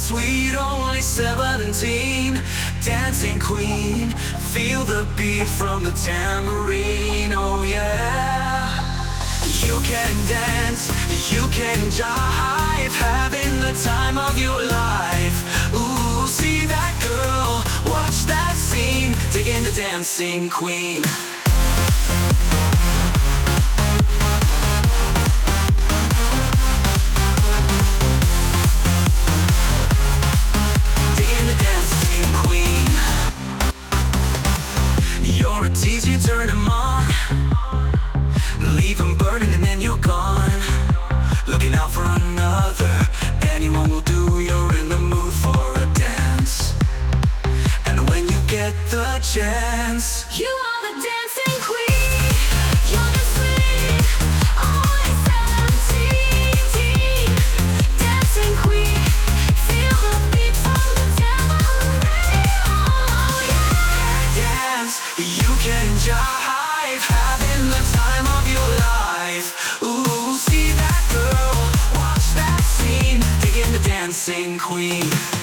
sweet, only 17. Dancing queen, feel the beat from the tambourine, oh yeah. You can dance, you can jive, having the time of your life. Ooh, see that girl, watch that scene, digging the dancing queen. You're a tease, you turn them on, leave them burning and then you're gone. Looking out for another, anyone will do. You're in the mood for a dance, and when you get the chance, You are the dancing queen. You're the sweet, only 17. Dancing queen, feel the beat from the tambourine, oh yeah. dance, you can jive, having the time of your life. Ooh, see that girl, watch that scene, digging the dancing queen.